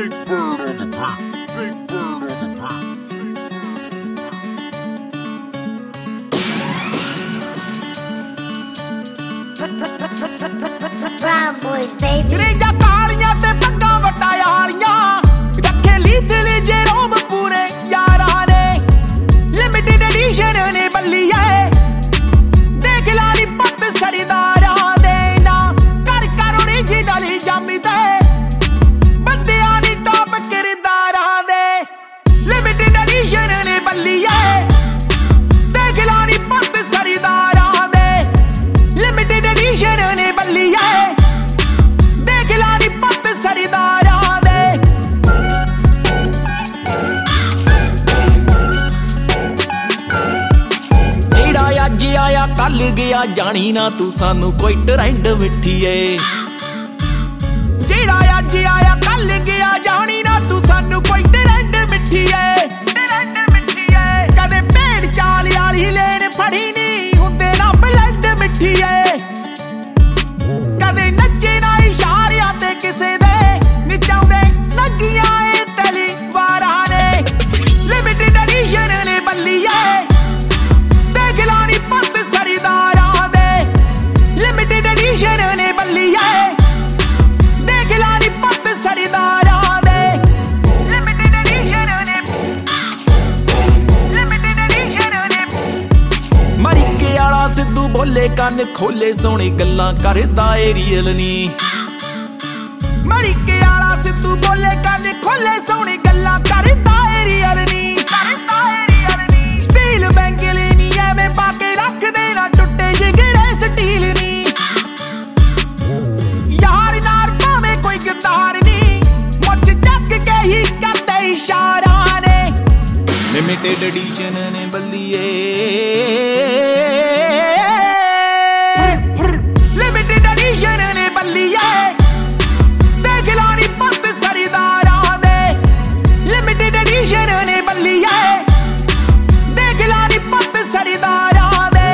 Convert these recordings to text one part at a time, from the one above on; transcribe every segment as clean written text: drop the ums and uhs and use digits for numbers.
Big Bird on the beat. Big Bird on the beat. Brown boys, baby. Reja kaaliyan te pagga ਵਟਾਇਆਲੀਆਂ ਰੱਖੇ ਲੀਥਲੇ ਜੇ ਰੋਬ ਪੂਰੇ ਯਾਰਾਂ ਨੇ limited edition ਨੇ ਬੱਲੀਏ ਦੇਖ ਲਾਲੀ ਪੱਤ ਸਰਦਾਰਾਂ ਦੇ ਨਾ ਕਰ ਕਰ ਓਰੀਜਨਲ ਜਾਮੀ ਤੇ ਬੰਦਿਆਂ ਦੀ ਟੌਪ ਕਿਰਦਾਰਾਂ ਦੇ ਲਿਮਿਟਡ ਐਡੀਸ਼ਨ ਨੇ ਬੱਲੀਏ ਦੇਖ ਲਾਲੀ ਪੱਤ ਸਰਦਾਰਾਂ ਦੇ ਲਿਮਿਟਡ ਐਡੀਸ਼ਨ ਨੇ ਬੱਲੀਏ ਸਰਦਾਰਾਂ ਦੇ ਜਿਹੜਾ ਅੱਜ ਆਇਆ ਕੱਲ ਗਿਆ ਜਾਣੀ ਨਾ ਤੂੰ ਸਾਨੂੰ ਕੋਈ ਟਰੈਂਡ ਮਿੱਠੀਏ ਜਿਹੜਾ ਅੱਜ ਆਇਆ ਕੱਲ ਗਿਆ ਜਾਣੀ ਨਾ ਤੂੰ ਸਾਨੂੰ ਕੋਈ ਟਰੈਂਡ ਮਿੱਠੀਏ ਕਦੇ ਭੇਡ ਚਾਲ ਵਾਲੀ ਲੈਣ ਫੜੀ ਨਹੀਂ ਹੁੰਦੇ ਨਾ ਬਲੈਂਡ ਮਿੱਠੀਏ ਕਦੇ ਨੱਚੇ ਨਾ ਇਸ਼ਾਰਿਆਂ ਤੇ ਕਿਸੇ ਦੇ ਨਿਚਾਉਂਦੇ ਲੱਗੀਆਂ ਏ ਤਲੀ ਵਾਰਾਂ ਨੇ ਲਿਮਿਟਡ ਐਡੀਸ਼ਨ ਨੇ ਬੱਲੀਏ ਦੇਖ ਲਾਣੀ ਪੱਤ ਸਰਦਾਰਾਂ ਦੇ ਲਿਮਿਟਡ ਐਡੀਸ਼ਨ ਨੇ ਬੱਲੀਏ ਦੇਖ ਲਾਣੀ ਪੱਤ ਸਰਦਾਰਾਂ ਦੇ ਲਿਮਿਟਡ ਐਡੀਸ਼ਨ ਨੇ ਮਰੀਕੇ ਵਾਲਾ ਸਿੱਧੂ ਬੋਲੇ ਕੰਨ ਖੋਲੇ ਸੋਹਣੀ ਗੱਲਾਂ ਕਰਦਾ ਏ ਰੀਅਲ ਨੀ ਮਰੀਕੇ ਵਾਲਾ ਸਿੱਧੂ ਬੋਲੇ ਕੰਨ ਖੋਲੇ ਸੋਹਣੀ ਗੱਲਾਂ ਕਰਦਾ ਏ ਰੀਅਲ ਨੀ ਸਟੀਲ ਬੈਂਗਲੇ ਨੀ ਐਵੇਂ ਪਾ ਕੇ ਰੱਖਦੇ ਨਾ ਟੁੱਟੇ ਜਿਗਰੇ ਸਟੀਲ ਨੀ ਯਾਰ ਨਾਲ ਭਾਵੇਂ ਕੋਈ ਗਦਾਰ ਨੀ ਮੁੱਛ ਚੱਕ ਕੇ ਹੀ ਕਰਦੇ ਇਸ਼ਾਰਾ ਨੇ ਲਿਮਿਟਡ ਐਡੀਸ਼ਨ ਨੇ ਬੱਲੀਏ ਲਿਮਿਟਡ ਐਡੀਸ਼ਨ ਨੇ ਬੱਲੀਏ ਦੇਖ ਲਾਣੀ ਪੱਤ ਸਰਦਾਰਾਂ ਦੇ ਲਿਮਿਟਡ ਐਡੀਸ਼ਨ ਨੇ ਬੱਲੀਏ ਦੇਖ ਲਾਣੀ ਪੱਤ ਸਰਦਾਰਾਂ ਦੇ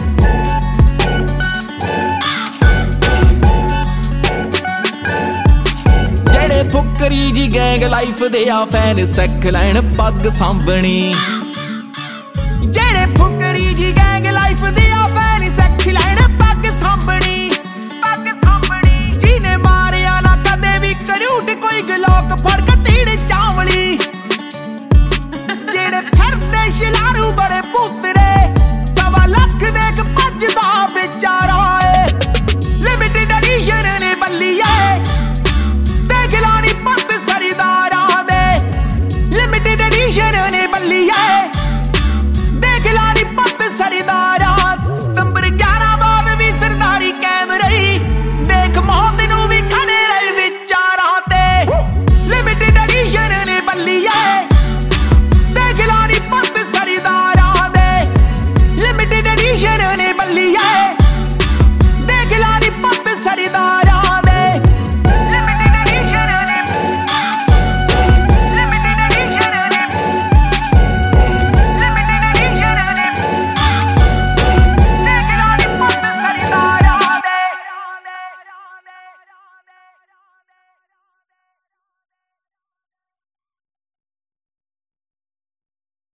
ਜਿਹੜੇ ਫੁਕਰੀ ਜੀ ਗੈਂਗ ਲਾਈਫ ਦੇ ਆ ਫੈਨ ਸਿੱਖ ਲੈਣ ਪੱਗ ਸਾਂਭਣੀ ਜਿਹੜੇ ਫੁਕਰੀ ਜੀ ਗੈਂਗ ਲਾਈਫ ਦੇ ਆ ਫੈਨ ਸਿੱਖ ਲੈਣ ਪੱਗ ਸਾਂਭਣੀ ਜਿਹਨੇ ਮਾਰਿਆ ਨਾ ਕਦੇ ਵੀ ਕਰੂਟ ਕੋਈ ਗਲੋਕ ਫੜ ਕੇ ਤੀੜ ਚਾਵਲੀ ਜਿਹੜੇ ਫਿਰਦੇ ਸ਼ਿਲਾਰੂ ਬੜੇ ਪੁੱਤਰੇ 1.25 ਲੱਖ ਦੇ ਭੱਜਦਾ ਵਿਚਾਰਾ